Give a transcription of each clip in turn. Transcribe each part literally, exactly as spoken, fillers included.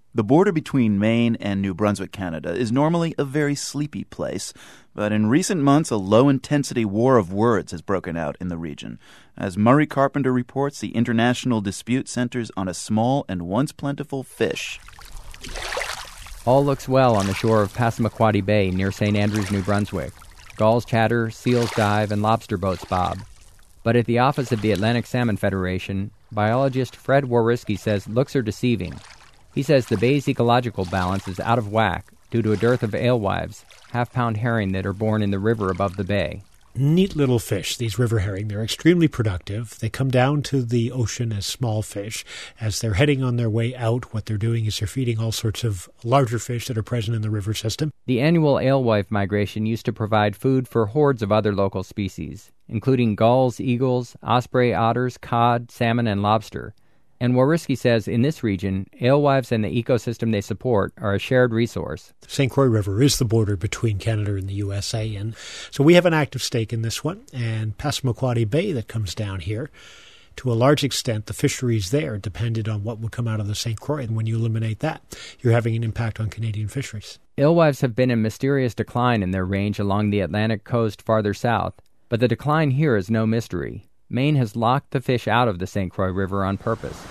The border between Maine and New Brunswick, Canada, is normally a very sleepy place, but in recent months a low-intensity war of words has broken out in the region. As Murray Carpenter reports, the international dispute centers on a small and once plentiful fish. All looks well on the shore of Passamaquoddy Bay near Saint Andrews, New Brunswick. Gulls chatter, seals dive, and lobster boats bob. But at the office of the Atlantic Salmon Federation, biologist Fred Wawryski says looks are deceiving. He says the bay's ecological balance is out of whack due to a dearth of alewives, half-pound herring that are born in the river above the bay. Neat little fish, these river herring. They're extremely productive. They come down to the ocean as small fish. As they're heading on their way out, what they're doing is they're feeding all sorts of larger fish that are present in the river system. The annual alewife migration used to provide food for hordes of other local species, including gulls, eagles, osprey, otters, cod, salmon, and lobster. And Wawryski says in this region, alewives and the ecosystem they support are a shared resource. The Saint Croix River is the border between Canada and the U S A, and so we have an active stake in this one. And Passamaquoddy Bay that comes down here, to a large extent, the fisheries there depended on what would come out of the Saint Croix, and when you eliminate that, you're having an impact on Canadian fisheries. Alewives have been in mysterious decline in their range along the Atlantic coast farther south, but the decline here is no mystery. Maine has locked the fish out of the Saint Croix River on purpose.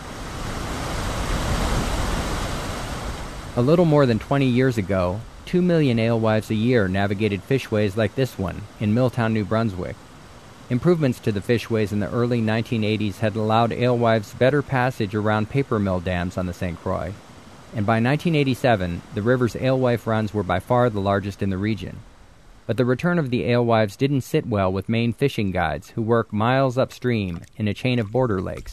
A little more than twenty years ago, two million alewives a year navigated fishways like this one in Milltown, New Brunswick. Improvements to the fishways in the early nineteen eighties had allowed alewives better passage around paper mill dams on the Saint Croix. And by nineteen eighty-seven, the river's alewife runs were by far the largest in the region. But the return of the alewives didn't sit well with Maine fishing guides who work miles upstream in a chain of border lakes.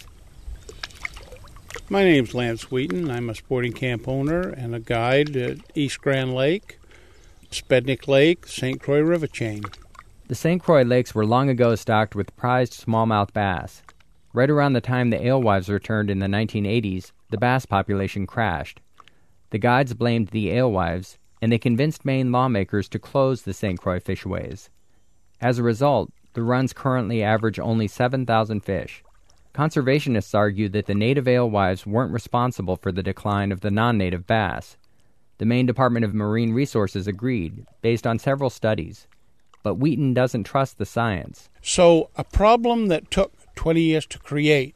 My name's Lance Wheaton. I'm a sporting camp owner and a guide at East Grand Lake, Spednick Lake, Saint Croix River chain. The Saint Croix lakes were long ago stocked with prized smallmouth bass. Right around the time the alewives returned in the nineteen eighties, the bass population crashed. The guides blamed the alewives, and they convinced Maine lawmakers to close the Saint Croix fishways. As a result, the runs currently average only seven thousand fish. Conservationists argue that the native alewives weren't responsible for the decline of the non-native bass. The Maine Department of Marine Resources agreed, based on several studies. But Wheaton doesn't trust the science. So a problem that took twenty years to create,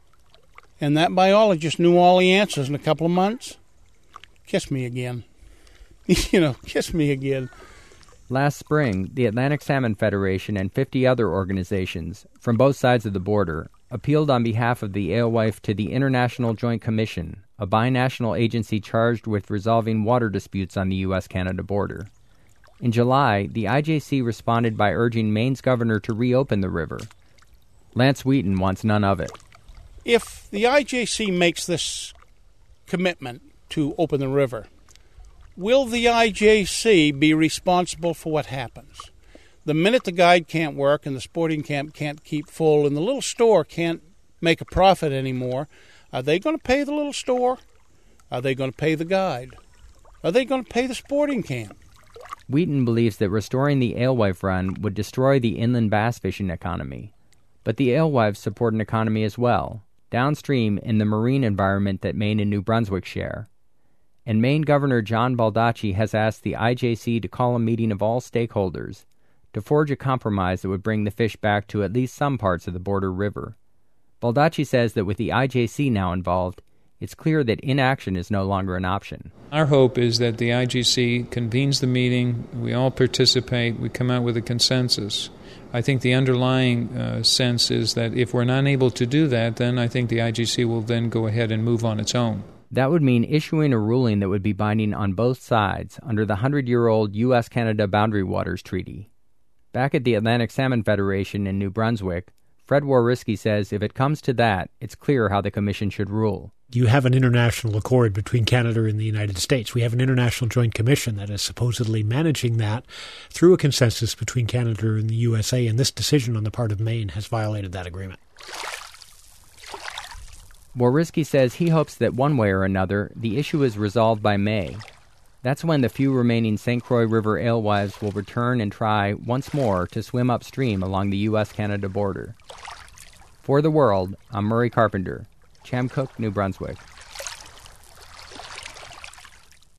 and that biologist knew all the answers in a couple of months? Kiss me again. You know, kiss me again. Last spring, the Atlantic Salmon Federation and fifty other organizations from both sides of the border appealed on behalf of the alewife to the International Joint Commission, a binational agency charged with resolving water disputes on the U S Canada border. In July, the I J C responded by urging Maine's governor to reopen the river. Lance Wheaton wants none of it. If the I J C makes this commitment to open the river, will the I J C be responsible for what happens? The minute the guide can't work and the sporting camp can't keep full and the little store can't make a profit anymore, are they going to pay the little store? Are they going to pay the guide? Are they going to pay the sporting camp? Wheaton believes that restoring the alewife run would destroy the inland bass fishing economy. But the alewives support an economy as well, downstream in the marine environment that Maine and New Brunswick share. And Maine Governor John Baldacci has asked the I J C to call a meeting of all stakeholders to forge a compromise that would bring the fish back to at least some parts of the border river. Baldacci says that with the I J C now involved, it's clear that inaction is no longer an option. Our hope is that the I G C convenes the meeting, we all participate, we come out with a consensus. I think the underlying uh, sense is that if we're not able to do that, then I think the I G C will then go ahead and move on its own. That would mean issuing a ruling that would be binding on both sides under the hundred-year-old U S Canada Boundary Waters Treaty. Back at the Atlantic Salmon Federation in New Brunswick, Fred Wawryski says if it comes to that, it's clear how the Commission should rule. You have an international accord between Canada and the United States. We have an international joint commission that is supposedly managing that through a consensus between Canada and the U S A, and this decision on the part of Maine has violated that agreement. Wawryski says he hopes that one way or another, the issue is resolved by May. That's when the few remaining Saint Croix River alewives will return and try once more to swim upstream along the U S Canada border. For the World, I'm Murray Carpenter, Chamcook, New Brunswick.